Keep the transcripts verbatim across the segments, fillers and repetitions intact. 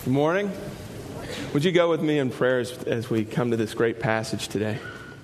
Good morning. Would you go with me in prayers as we come to this great passage today?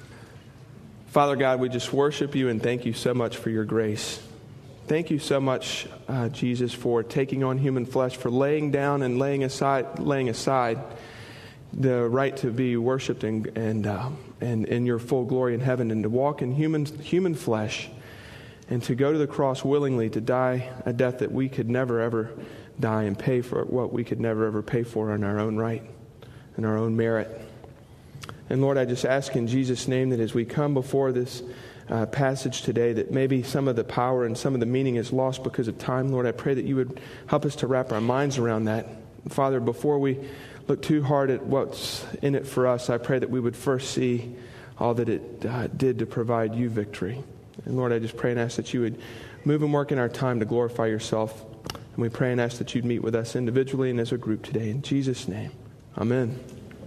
Father God, we just worship you and thank you so much for your grace. Thank you so much, uh, Jesus, for taking on human flesh, for laying down and laying aside, laying aside the right to be worshipped and and, uh, and in your full glory in heaven, and to walk in human human flesh, and to go to the cross willingly, to die a death that we could never ever die, and pay for what we could never ever pay for in our own right, in our own merit. And Lord, I just ask in Jesus' name that as we come before this uh, passage today, that maybe some of the power and some of the meaning is lost because of time. Lord, I pray that you would help us to wrap our minds around that. Father, before we look too hard at what's in it for us, I pray that we would first see all that it uh, did to provide you victory. And Lord, I just pray and ask that you would move and work in our time to glorify yourself. And we pray and ask that you'd meet with us individually and as a group today. In Jesus' name, amen.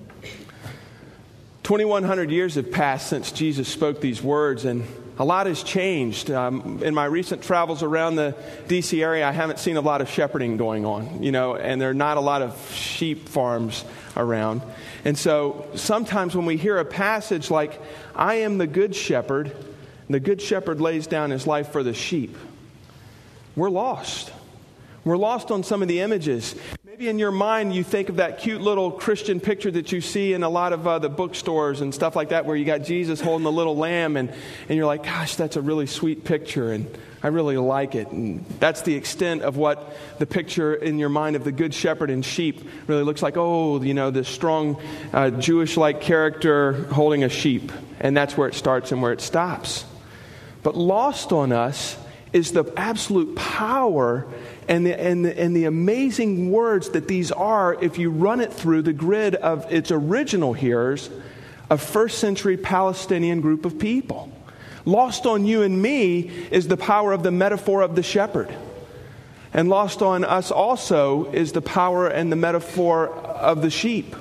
twenty-one hundred years have passed since Jesus spoke these words, and a lot has changed. Um, in my recent travels around the D C area, I haven't seen a lot of shepherding going on, you know, and there are not a lot of sheep farms around. And so sometimes when we hear a passage like, I am the good shepherd, and the good shepherd lays down his life for the sheep, we're lost. We're lost on some of the images. Maybe in your mind you think of that cute little Christian picture that you see in a lot of uh, the bookstores and stuff like that, where you got Jesus holding the little lamb, and, and you're like, gosh, that's a really sweet picture, and I really like it. And that's the extent of what the picture in your mind of the good shepherd and sheep really looks like. Oh, you know, this strong uh, Jewish-like character holding a sheep. And that's where it starts and where it stops. But lost on us is the absolute power and the, and the and the amazing words that these are if you run it through the grid of its original hearers, a first century Palestinian group of people. Lost on you and me is the power of the metaphor of the shepherd. And lost on us also is the power and the metaphor of the sheep.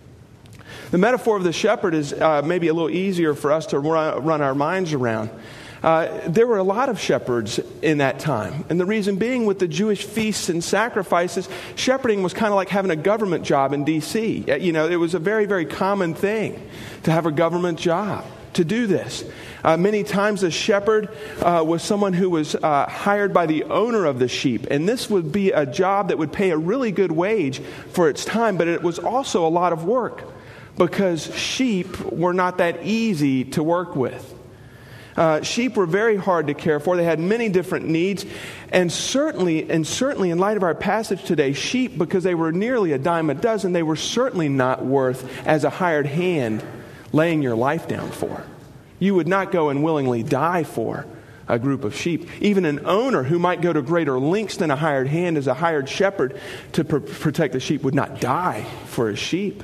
The metaphor of the shepherd is uh, maybe a little easier for us to run, run our minds around. Uh, there were a lot of shepherds in that time. And the reason being, with the Jewish feasts and sacrifices, shepherding was kind of like having a government job in D C You know, it was a very, very common thing to have a government job, to do this. Uh, many times a shepherd uh, was someone who was uh, hired by the owner of the sheep. And this would be a job that would pay a really good wage for its time, but it was also a lot of work, because sheep were not that easy to work with. Uh, sheep were very hard to care for. They had many different needs. And certainly, and certainly in light of our passage today, sheep, because they were nearly a dime a dozen, they were certainly not worth, as a hired hand, laying your life down for. You would not go and willingly die for a group of sheep. Even an owner who might go to greater lengths than a hired hand as a hired shepherd to pr- protect the sheep would not die for his sheep.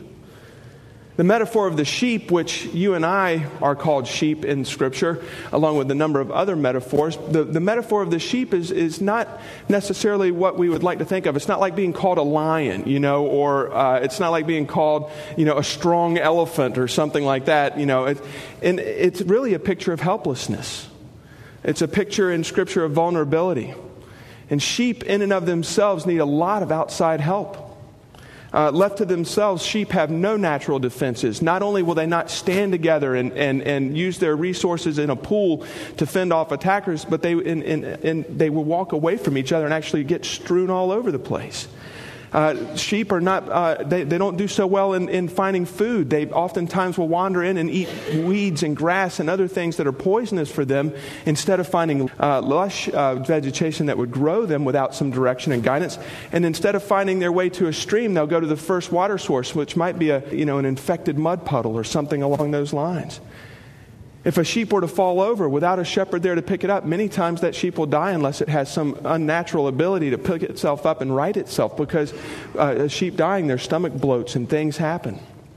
The metaphor of the sheep, which you and I are called sheep in Scripture, along with a number of other metaphors, the, the metaphor of the sheep is, is not necessarily what we would like to think of. It's not like being called a lion, you know, or uh, it's not like being called, you know, a strong elephant or something like that, you know. It, and it's really a picture of helplessness. It's a picture in Scripture of vulnerability. And sheep in and of themselves need a lot of outside help. Uh, left to themselves, sheep have no natural defenses. Not only will they not stand together and, and, and use their resources in a pool to fend off attackers, but they and, and, and they will walk away from each other and actually get strewn all over the place. Uh, sheep are not, uh, they, they don't do so well in, in finding food. They oftentimes will wander in and eat weeds and grass and other things that are poisonous for them, instead of finding uh, lush uh, vegetation that would grow them without some direction and guidance. And instead of finding their way to a stream, they'll go to the first water source, which might be a, you know, an infected mud puddle or something along those lines. If a sheep were to fall over without a shepherd there to pick it up, many times that sheep will die unless it has some unnatural ability to pick itself up and right itself, because uh, a sheep dying, their stomach bloats and things happen.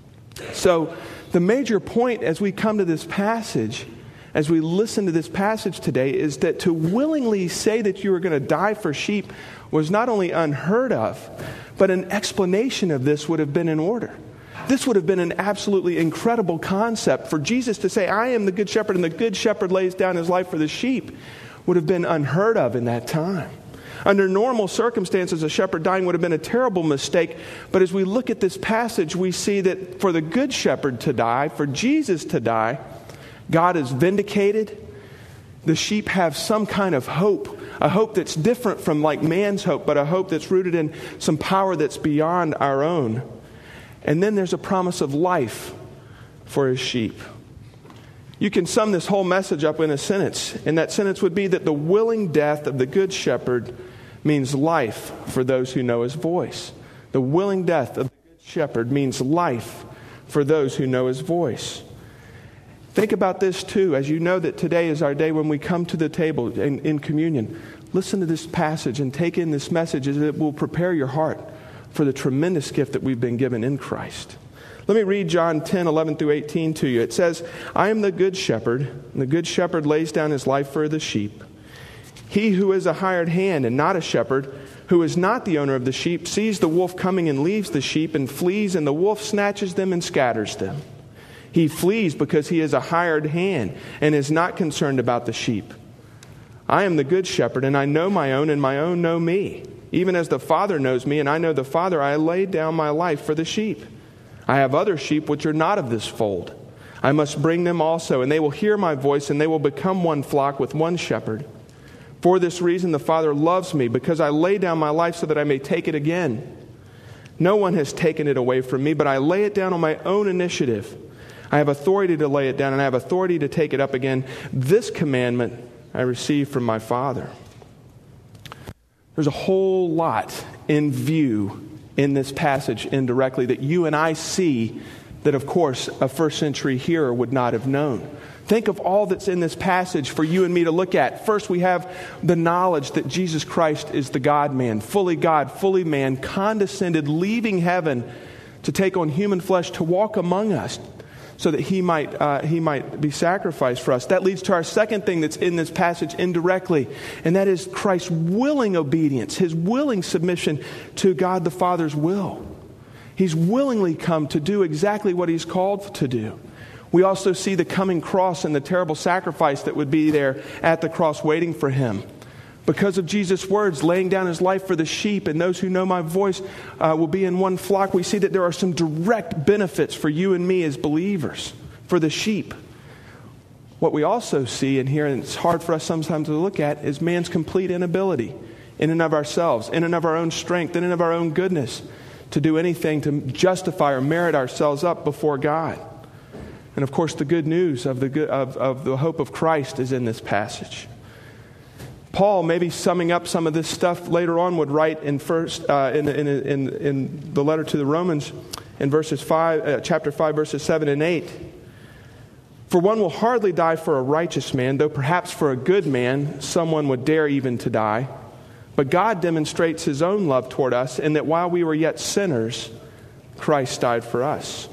So the major point as we come to this passage, as we listen to this passage today, is that to willingly say that you are going to die for sheep was not only unheard of, but an explanation of this would have been in order. This would have been an absolutely incredible concept. For Jesus to say, I am the good shepherd, and the good shepherd lays down his life for the sheep, would have been unheard of in that time. Under normal circumstances, a shepherd dying would have been a terrible mistake. But as we look at this passage, we see that for the good shepherd to die, for Jesus to die, God is vindicated. The sheep have some kind of hope, a hope that's different from like man's hope, but a hope that's rooted in some power that's beyond our own. And then there's a promise of life for his sheep. You can sum this whole message up in a sentence, and that sentence would be that the willing death of the good shepherd means life for those who know his voice. The willing death of the good shepherd means life for those who know his voice. Think about this too, as you know that today is our day when we come to the table in, in communion. Listen to this passage and take in this message as it will prepare your heart for the tremendous gift that we've been given in Christ. Let me read John ten, eleven through eighteen to you. It says, I am the good shepherd, and the good shepherd lays down his life for the sheep. He who is a hired hand and not a shepherd, who is not the owner of the sheep, sees the wolf coming and leaves the sheep and flees, and the wolf snatches them and scatters them. He flees because he is a hired hand and is not concerned about the sheep. I am the good shepherd, and I know my own, and my own know me. Even as the Father knows me, and I know the Father, I lay down my life for the sheep. I have other sheep which are not of this fold. I must bring them also, and they will hear my voice, and they will become one flock with one shepherd. For this reason the Father loves me, because I lay down my life so that I may take it again. No one has taken it away from me, but I lay it down on my own initiative. I have authority to lay it down, and I have authority to take it up again. This commandment I received from my Father. There's a whole lot in view in this passage indirectly that you and I see that, of course, a first century hearer would not have known. Think of all that's in this passage for you and me to look at. First, we have the knowledge that Jesus Christ is the God-man, fully God, fully man, condescended, leaving heaven to take on human flesh, to walk among us, so that he might uh, he might be sacrificed for us. That leads to our second thing that's in this passage indirectly, and that is Christ's willing obedience, his willing submission to God the Father's will. He's willingly come to do exactly what he's called to do. We also see the coming cross and the terrible sacrifice that would be there at the cross waiting for him. Because of Jesus' words, laying down his life for the sheep, and those who know my voice uh, will be in one flock, we see that there are some direct benefits for you and me as believers, for the sheep. What we also see in here, and it's hard for us sometimes to look at, is man's complete inability in and of ourselves, in and of our own strength, in and of our own goodness, to do anything to justify or merit ourselves up before God. And of course, the good news of the good, of, of the hope of Christ is in this passage. Paul, maybe summing up some of this stuff later on, would write in first uh, in, in, in, in the letter to the Romans in verses five, uh, chapter five, verses seven and eight. For one will hardly die for a righteous man, though perhaps for a good man someone would dare even to die. But God demonstrates his own love toward us, in that while we were yet sinners, Christ died for us.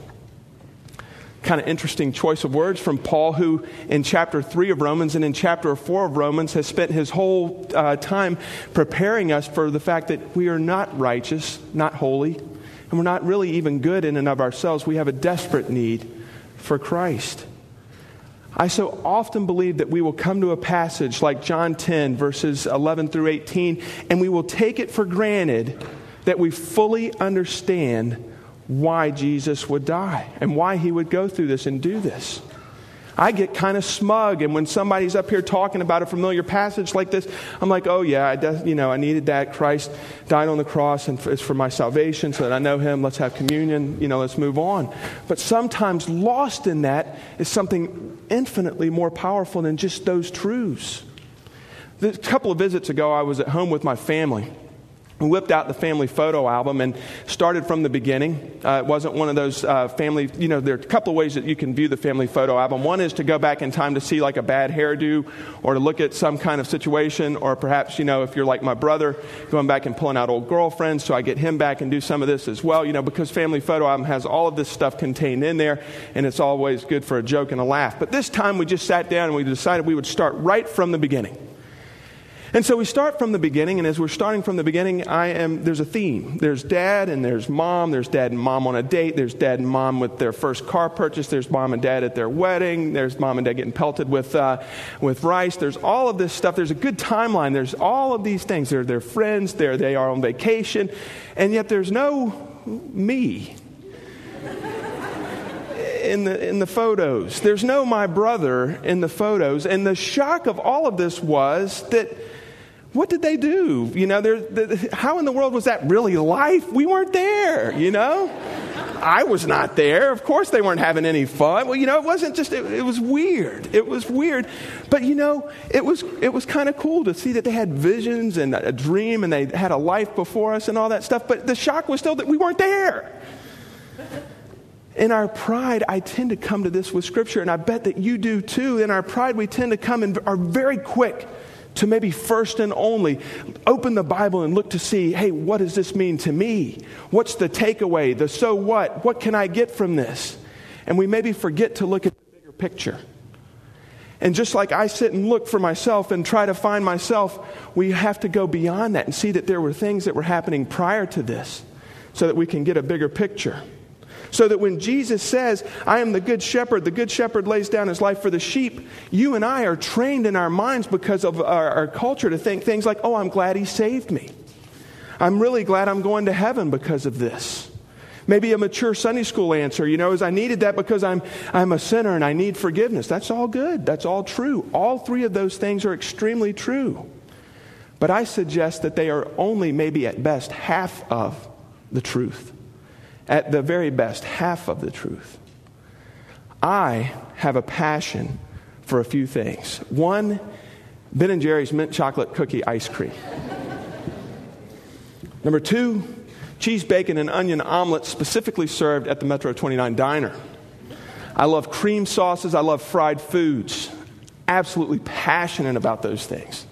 Kind of interesting choice of words from Paul, who in chapter three of Romans and in chapter four of Romans has spent his whole uh, time preparing us for the fact that we are not righteous, not holy, and we're not really even good in and of ourselves. We have a desperate need for Christ. I so often believe that we will come to a passage like John ten, verses eleven through eighteen, and we will take it for granted that we fully understand why Jesus would die and why he would go through this and do this. I get kind of smug, and when somebody's up here talking about a familiar passage like this, I'm like, oh yeah, I de- you know, I needed that. Christ died on the cross, and it's for my salvation, so that I know him. Let's have communion. You know, let's move on. But sometimes lost in that is something infinitely more powerful than just those truths. A couple of visits ago, I was at home with my family. We whipped out the family photo album and started from the beginning. Uh, it wasn't one of those uh, family, you know, there are a couple of ways that you can view the family photo album. One is to go back in time to see like a bad hairdo, or to look at some kind of situation, or perhaps, you know, if you're like my brother, going back and pulling out old girlfriends, so I get him back and do some of this as well, you know, because family photo album has all of this stuff contained in there, and it's always good for a joke and a laugh. But this time we just sat down and we decided we would start right from the beginning. And so we start from the beginning, and as we're starting from the beginning, I am there's a theme. There's dad and there's mom. There's dad and mom on a date. There's dad and mom with their first car purchase. There's mom and dad at their wedding. There's mom and dad getting pelted with uh, with rice. There's all of this stuff. There's a good timeline. There's all of these things. They're, they're friends. They're, they are on vacation. And yet there's no me in the in the photos. There's no my brother in the photos. And the shock of all of this was that, what did they do? You know, the, how in the world was that really life? We weren't there, you know? I was not there. Of course they weren't having any fun. Well, you know, it wasn't just, it, it was weird. It was weird. But, you know, it was it was kind of cool to see that they had visions and a dream and they had a life before us and all that stuff. But the shock was still that we weren't there. In our pride, I tend to come to this with Scripture, and I bet that you do too. In our pride, we tend to come and are very quick to maybe first and only open the Bible and look to see, hey, what does this mean to me? What's the takeaway? The so what? What can I get from this? And we maybe forget to look at the bigger picture. And just like I sit and look for myself and try to find myself, we have to go beyond that and see that there were things that were happening prior to this so that we can get a bigger picture. So that when Jesus says, I am the good shepherd, the good shepherd lays down his life for the sheep, you and I are trained in our minds because of our, our culture to think things like, oh, I'm glad he saved me. I'm really glad I'm going to heaven because of this. Maybe a mature Sunday school answer, you know, is I needed that because I'm I'm a sinner and I need forgiveness. That's all good. That's all true. All three of those things are extremely true. But I suggest that they are only maybe at best half of the truth. At the very best, half of the truth. I have a passion for a few things. One, Ben and Jerry's mint chocolate cookie ice cream. Number two, cheese, bacon, and onion omelets specifically served at the Metro twenty-nine Diner. I love cream sauces. I love fried foods. Absolutely passionate about those things.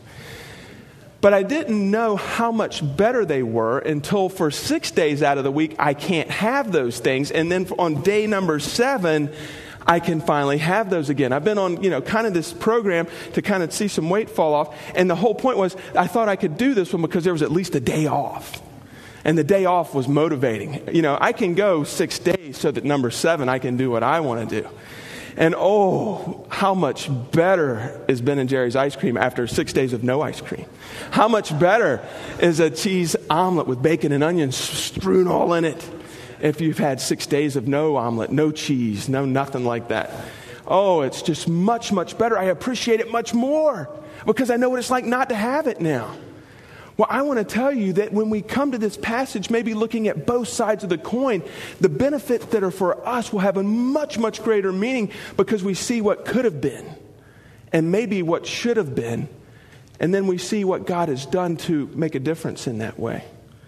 But I didn't know how much better they were until for six days out of the week, I can't have those things. And then on day number seven, I can finally have those again. I've been on, you know, kind of this program to kind of see some weight fall off. And the whole point was I thought I could do this one because there was at least a day off. And the day off was motivating. You know, I can go six days so that number seven, I can do what I want to do. And oh, how much better is Ben and Jerry's ice cream after six days of no ice cream? How much better is a cheese omelet with bacon and onions strewn all in it if you've had six days of no omelet, no cheese, no nothing like that? Oh, it's just much, much better. I appreciate it much more because I know what it's like not to have it now. Well, I want to tell you that when we come to this passage, maybe looking at both sides of the coin, the benefits that are for us will have a much, much greater meaning because we see what could have been and maybe what should have been. And then we see what God has done to make a difference in that way.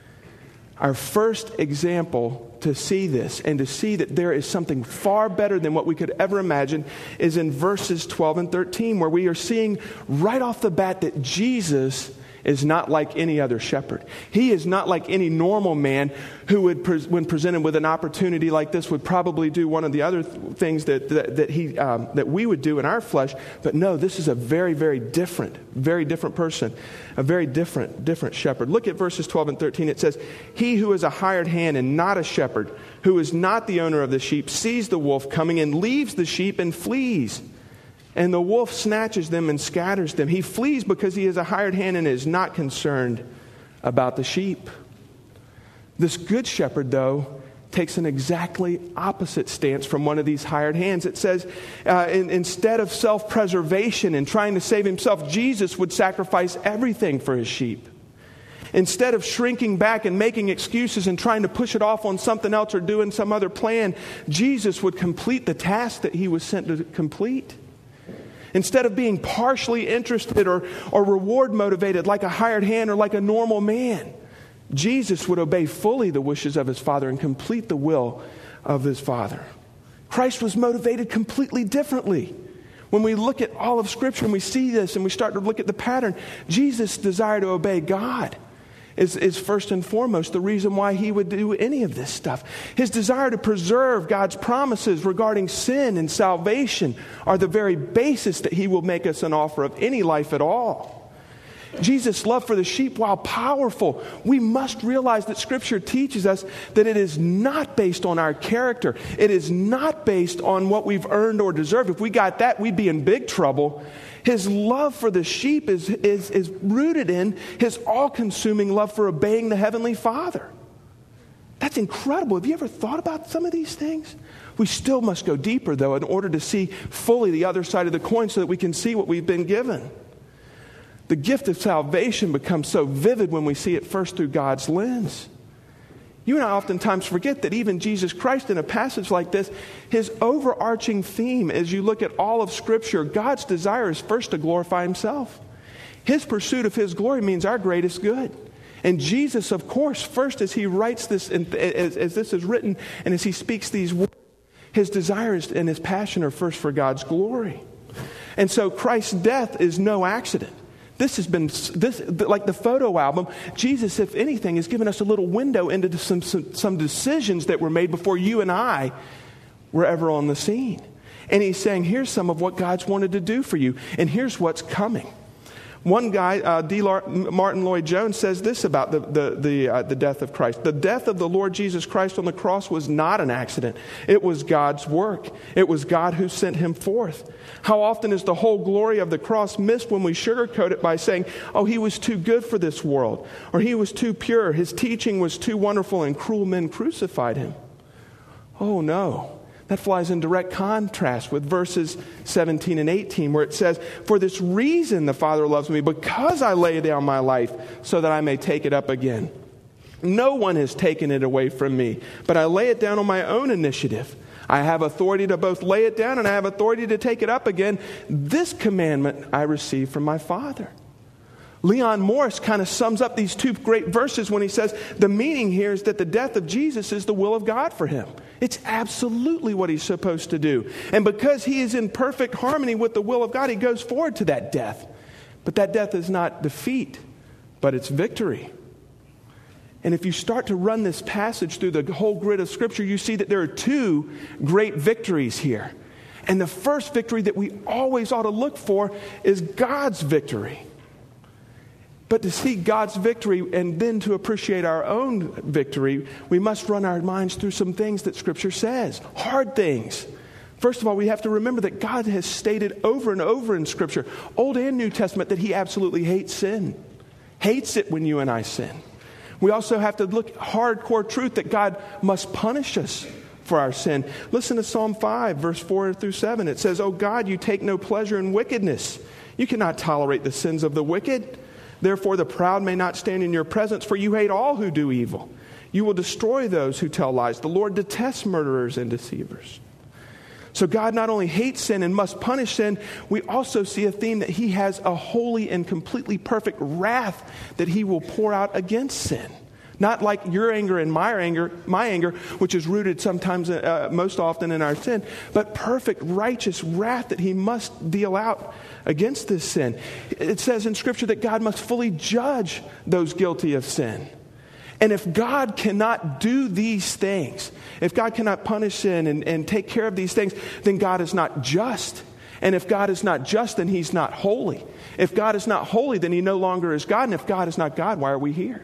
Our first example to see this and to see that there is something far better than what we could ever imagine is in verses twelve and thirteen, where we are seeing right off the bat that Jesus is not like any other shepherd. He is not like any normal man who would, when presented with an opportunity like this, would probably do one of the other th- things that that, that he um, that we would do in our flesh. But no, this is a very, very different, very different person, a very different, different shepherd. Look at verses twelve and thirteen. It says, "He who is a hired hand and not a shepherd, who is not the owner of the sheep, sees the wolf coming and leaves the sheep and flees. And the wolf snatches them and scatters them. He flees because he is a hired hand and is not concerned about the sheep." This good shepherd, though, takes an exactly opposite stance from one of these hired hands. It says, uh, in, instead of self-preservation and trying to save himself, Jesus would sacrifice everything for his sheep. Instead of shrinking back and making excuses and trying to push it off on something else or doing some other plan, Jesus would complete the task that he was sent to complete. Instead of being partially interested or, or reward motivated like a hired hand or like a normal man, Jesus would obey fully the wishes of his Father and complete the will of his Father. Christ was motivated completely differently. When we look at all of Scripture and we see this and we start to look at the pattern, Jesus' desire to obey God is, is first and foremost the reason why he would do any of this stuff. His desire to preserve God's promises regarding sin and salvation are the very basis that he will make us an offer of any life at all. Jesus' love for the sheep, while powerful, we must realize that Scripture teaches us that it is not based on our character. It is not based on what we've earned or deserved. If we got that, we'd be in big trouble. His love for the sheep is, is, is rooted in his all-consuming love for obeying the Heavenly Father. That's incredible. Have you ever thought about some of these things? We still must go deeper, though, in order to see fully the other side of the coin so that we can see what we've been given. The gift of salvation becomes so vivid when we see it first through God's lens. You and I oftentimes forget that even Jesus Christ, in a passage like this, his overarching theme as you look at all of Scripture, God's desire is first to glorify himself. His pursuit of his glory means our greatest good. And Jesus, of course, first as he writes this, and as, as this is written, and as he speaks these words, his desires and his passion are first for God's glory. And so Christ's death is no accident. This has been, this like the photo album, Jesus, if anything, has given us a little window into some, some, some decisions that were made before you and I were ever on the scene. And he's saying, here's some of what God's wanted to do for you, and here's what's coming. One guy, uh, D. Martin Lloyd-Jones, says this about the the the, uh, the death of Christ. The death of the Lord Jesus Christ on the cross was not an accident. It was God's work. It was God who sent him forth. How often is the whole glory of the cross missed when we sugarcoat it by saying, oh, he was too good for this world, or he was too pure, his teaching was too wonderful, and cruel men crucified him. Oh, no. That flies in direct contrast with verses seventeen and eighteen, where it says, for this reason the Father loves me, because I lay down my life so that I may take it up again. No one has taken it away from me, but I lay it down on my own initiative. I have authority to both lay it down and I have authority to take it up again. This commandment I received from my Father. Leon Morris kind of sums up these two great verses when he says the meaning here is that the death of Jesus is the will of God for him. It's absolutely what he's supposed to do. And because he is in perfect harmony with the will of God, he goes forward to that death. But that death is not defeat, but it's victory. And if you start to run this passage through the whole grid of Scripture, you see that there are two great victories here. And the first victory that we always ought to look for is God's victory. But to see God's victory and then to appreciate our own victory, we must run our minds through some things that Scripture says. Hard things. First of all, we have to remember that God has stated over and over in Scripture, Old and New Testament, that he absolutely hates sin. Hates it when you and I sin. We also have to look at hardcore truth that God must punish us for our sin. Listen to Psalm five, verse four through seven. It says, "O God, you take no pleasure in wickedness. You cannot tolerate the sins of the wicked. Therefore the proud may not stand in your presence, for you hate all who do evil. You will destroy those who tell lies. The Lord detests murderers and deceivers." So God not only hates sin and must punish sin, we also see a theme that he has a holy and completely perfect wrath that he will pour out against sin. Not like your anger and my anger, my anger, which is rooted sometimes, uh, most often in our sin, but perfect righteous wrath that he must deal out against this sin. It says in Scripture that God must fully judge those guilty of sin. And if God cannot do these things, if God cannot punish sin and, and take care of these things, then God is not just. And if God is not just, then he's not holy. If God is not holy, then he no longer is God. And if God is not God, why are we here?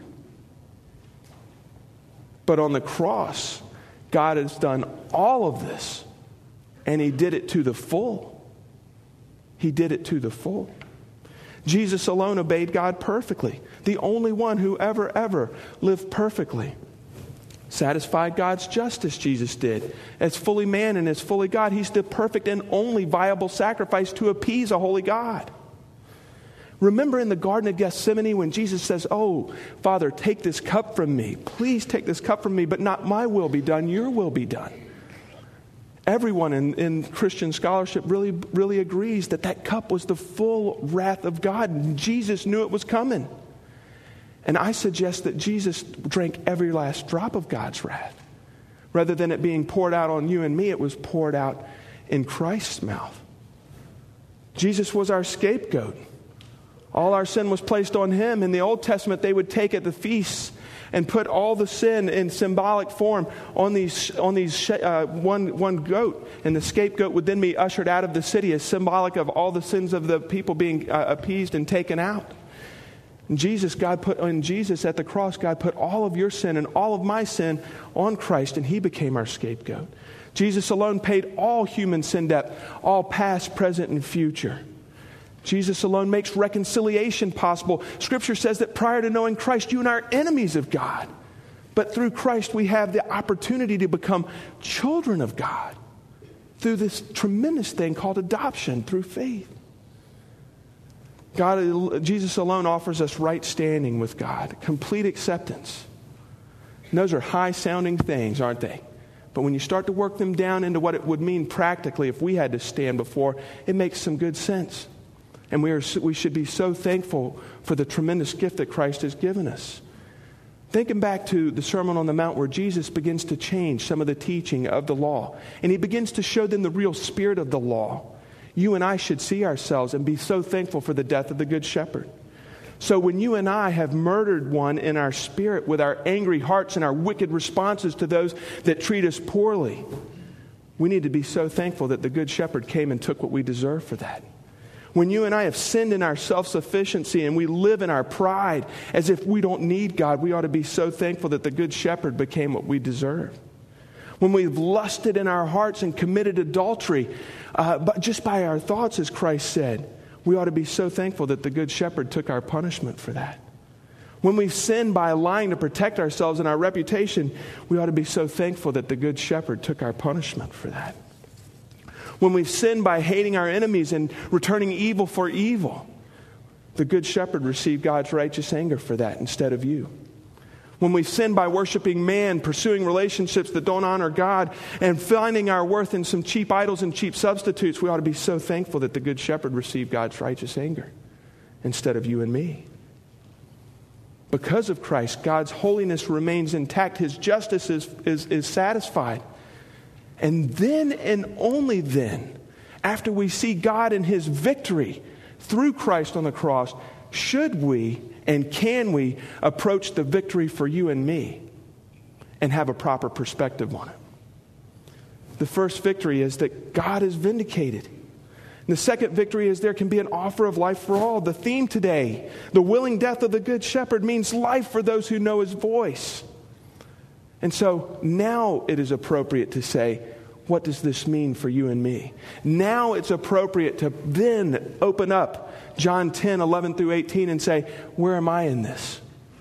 But on the cross, God has done all of this, and he did it to the full. He did it to the full. Jesus alone obeyed God perfectly, the only one who ever, ever lived perfectly. Satisfied God's justice, Jesus did. As fully man and as fully God, he's the perfect and only viable sacrifice to appease a holy God. Remember in the Garden of Gethsemane when Jesus says, "Oh, Father, take this cup from me. Please take this cup from me, but not my will be done, your will be done." Everyone in, in Christian scholarship really, really agrees that that cup was the full wrath of God, and Jesus knew it was coming. And I suggest that Jesus drank every last drop of God's wrath. Rather than it being poured out on you and me, it was poured out in Christ's mouth. Jesus was our scapegoat. All our sin was placed on him. In the Old Testament, they would take at the feasts and put all the sin in symbolic form on these on these uh, one one goat, and the scapegoat would then be ushered out of the city as symbolic of all the sins of the people being uh, appeased and taken out. And Jesus, God put in Jesus at the cross, God put all of your sin and all of my sin on Christ, and he became our scapegoat. Jesus alone paid all human sin debt, all past, present, and future. Jesus alone makes reconciliation possible. Scripture says that prior to knowing Christ, you and I are enemies of God. But through Christ, we have the opportunity to become children of God through this tremendous thing called adoption through faith. God, Jesus alone offers us right standing with God, complete acceptance. And those are high-sounding things, aren't they? But when you start to work them down into what it would mean practically if we had to stand before, it makes some good sense. And we are we should be so thankful for the tremendous gift that Christ has given us. Thinking back to the Sermon on the Mount where Jesus begins to change some of the teaching of the law, and he begins to show them the real spirit of the law. You and I should see ourselves and be so thankful for the death of the Good Shepherd. So when you and I have murdered one in our spirit with our angry hearts and our wicked responses to those that treat us poorly, we need to be so thankful that the Good Shepherd came and took what we deserve for that. When you and I have sinned in our self-sufficiency and we live in our pride as if we don't need God, we ought to be so thankful that the Good Shepherd became what we deserve. When we've lusted in our hearts and committed adultery, uh, but just by our thoughts, as Christ said, we ought to be so thankful that the Good Shepherd took our punishment for that. When we've sinned by lying to protect ourselves and our reputation, we ought to be so thankful that the Good Shepherd took our punishment for that. When we've sinned by hating our enemies and returning evil for evil, the Good Shepherd received God's righteous anger for that instead of you. When we've sinned by worshiping man, pursuing relationships that don't honor God, and finding our worth in some cheap idols and cheap substitutes, we ought to be so thankful that the Good Shepherd received God's righteous anger instead of you and me. Because of Christ, God's holiness remains intact. His justice is, is, is satisfied. And then and only then, after we see God in his victory through Christ on the cross, should we and can we approach the victory for you and me and have a proper perspective on it. The first victory is that God is vindicated. And the second victory is there can be an offer of life for all. The theme today, the willing death of the Good Shepherd, means life for those who know his voice. And so now it is appropriate to say, what does this mean for you and me? Now it's appropriate to then open up John ten, eleven through eighteen and say, where am I in this?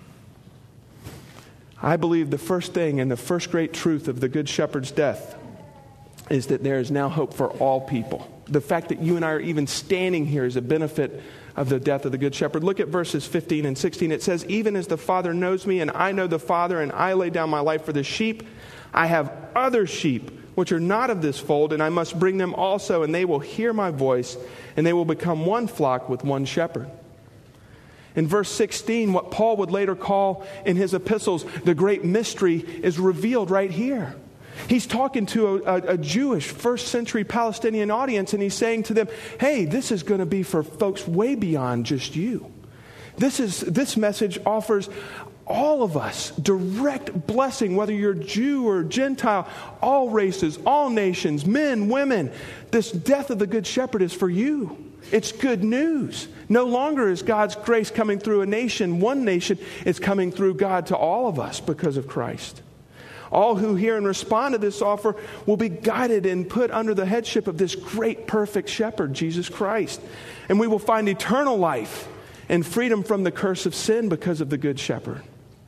I believe the first thing and the first great truth of the Good Shepherd's death is that there is now hope for all people. The fact that you and I are even standing here is a benefit of the death of the Good Shepherd. Look at verses fifteen and sixteen. It says, even as the Father knows me and I know the Father and I lay down my life for the sheep, I have other sheep which are not of this fold, and I must bring them also, and they will hear my voice, and they will become one flock with one shepherd. In verse sixteen, what Paul would later call in his epistles the great mystery is revealed right here. He's talking to a, a, a Jewish first century Palestinian audience, and he's saying to them, hey, this is going to be for folks way beyond just you. This is this message offers all of us direct blessing, whether you're Jew or Gentile, all races, all nations, men, women. This death of the Good Shepherd is for you. It's good news. No longer is God's grace coming through a nation, one nation. It's coming through God to all of us because of Christ. All who hear and respond to this offer will be guided and put under the headship of this great, perfect shepherd, Jesus Christ. And we will find eternal life and freedom from the curse of sin because of the Good Shepherd.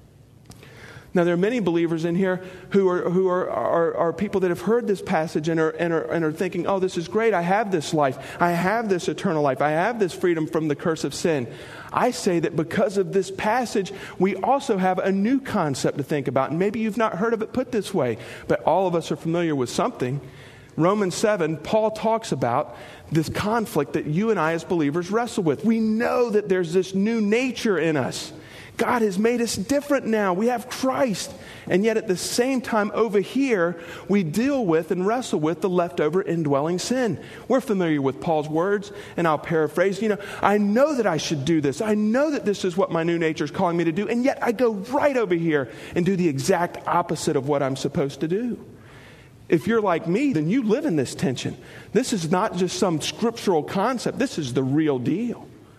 Now, there are many believers in here who are who are, are, are people that have heard this passage and are, and, are, and are thinking, oh, this is great. I have this life. I have this eternal life. I have this freedom from the curse of sin. I say that because of this passage, we also have a new concept to think about. And maybe you've not heard of it put this way, but all of us are familiar with something. Romans seven, Paul talks about this conflict that you and I as believers wrestle with. We know that there's this new nature in us. God has made us different now. We have Christ. And yet at the same time over here, we deal with and wrestle with the leftover indwelling sin. We're familiar with Paul's words, and I'll paraphrase. You know, I know that I should do this. I know that this is what my new nature is calling me to do. And yet I go right over here and do the exact opposite of what I'm supposed to do. If you're like me, then you live in this tension. This is not just some scriptural concept. This is the real deal.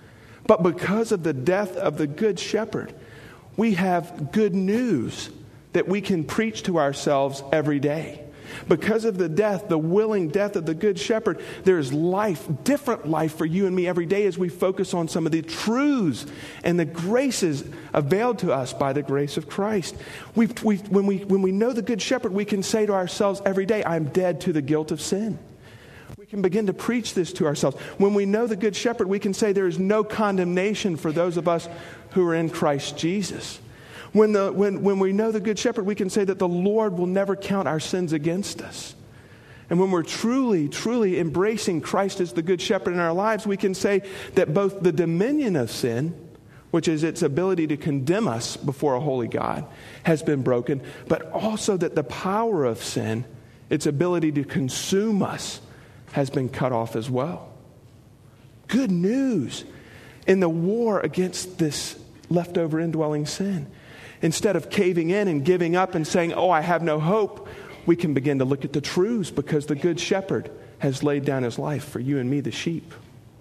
But because of the death of the Good Shepherd, we have good news that we can preach to ourselves every day. Because of the death, the willing death of the Good Shepherd, there is life, different life for you and me every day as we focus on some of the truths and the graces availed to us by the grace of Christ. We, we, when, we, when we know the Good Shepherd, we can say to ourselves every day, I'm dead to the guilt of sin. We can begin to preach this to ourselves. When we know the Good Shepherd, we can say there is no condemnation for those of us who are in Christ Jesus. When, the, when, when we know the Good Shepherd, we can say that the Lord will never count our sins against us. And when we're truly, truly embracing Christ as the Good Shepherd in our lives, we can say that both the dominion of sin, which is its ability to condemn us before a holy God, has been broken, but also that the power of sin, its ability to consume us, has been cut off as well. Good news in the war against this leftover indwelling sin. Instead of caving in and giving up and saying, oh, I have no hope, we can begin to look at the truths because the Good Shepherd has laid down his life for you and me, the sheep.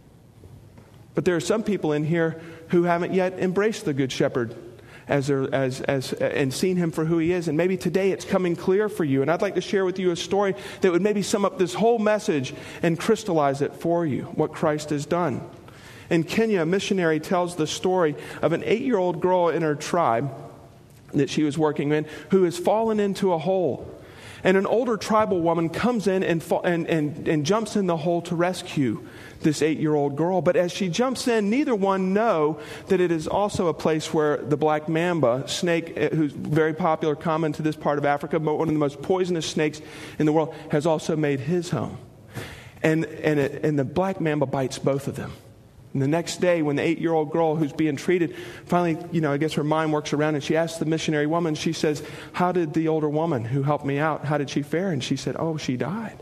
But there are some people in here who haven't yet embraced the Good Shepherd as, their, as, as and seen him for who he is. And maybe today it's coming clear for you. And I'd like to share with you a story that would maybe sum up this whole message and crystallize it for you, what Christ has done. In Kenya, a missionary tells the story of an eight-year-old girl in her tribe that she was working in, who has fallen into a hole. And an older tribal woman comes in and, fa- and, and, and jumps in the hole to rescue this eight-year-old girl. But as she jumps in, neither one know that it is also a place where the black mamba snake, who's very popular, common to this part of Africa, but one of the most poisonous snakes in the world, has also made his home. And, and, it, and the black mamba bites both of them. And the next day, when the eight-year-old girl who's being treated, finally, you know, I guess her mind works around, and she asks the missionary woman, she says, how did the older woman who helped me out, how did she fare? And she said, oh, she died.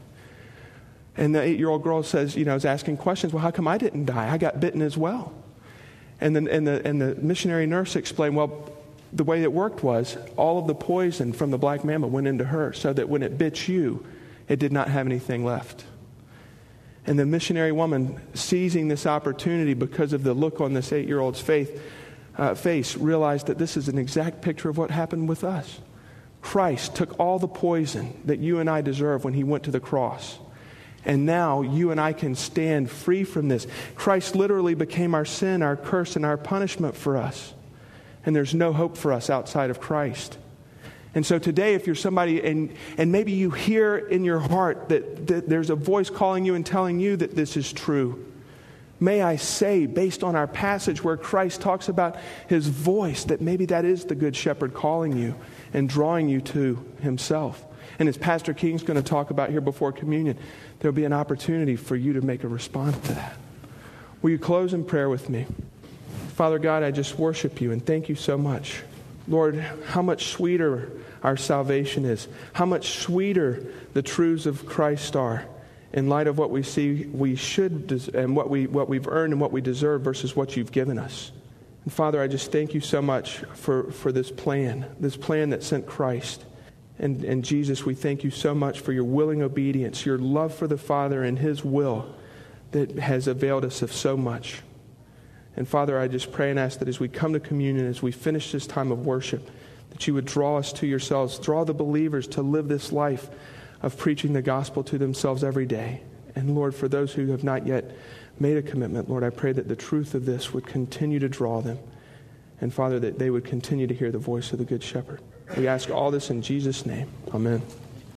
And the eight-year-old girl says, you know, is asking questions, well, how come I didn't die? I got bitten as well. And, then, and, the, and the missionary nurse explained, well, the way it worked was all of the poison from the black mamba went into her so that when it bit you, it did not have anything left. And the missionary woman, seizing this opportunity because of the look on this eight-year-old's faith, uh, face, realized that this is an exact picture of what happened with us. Christ took all the poison that you and I deserve when he went to the cross. And now you and I can stand free from this. Christ literally became our sin, our curse, and our punishment for us. And there's no hope for us outside of Christ. And so today, if you're somebody, and, and maybe you hear in your heart that, that there's a voice calling you and telling you that this is true, may I say, based on our passage where Christ talks about his voice, that maybe that is the Good Shepherd calling you and drawing you to himself. And as Pastor King's going to talk about here before communion, there'll be an opportunity for you to make a response to that. Will you close in prayer with me? Father God, I just worship you and thank you so much. Lord, how much sweeter our salvation is. How much sweeter the truths of Christ are in light of what we see we should des- and what, we, what we've earned and what we deserve versus what you've given us. And Father, I just thank you so much for, for this plan, this plan that sent Christ. And, and Jesus, we thank you so much for your willing obedience, your love for the Father and his will that has availed us of so much. And Father, I just pray and ask that as we come to communion, as we finish this time of worship, that you would draw us to yourselves, draw the believers to live this life of preaching the gospel to themselves every day. And Lord, for those who have not yet made a commitment, Lord, I pray that the truth of this would continue to draw them. And Father, that they would continue to hear the voice of the Good Shepherd. We ask all this in Jesus' name. Amen.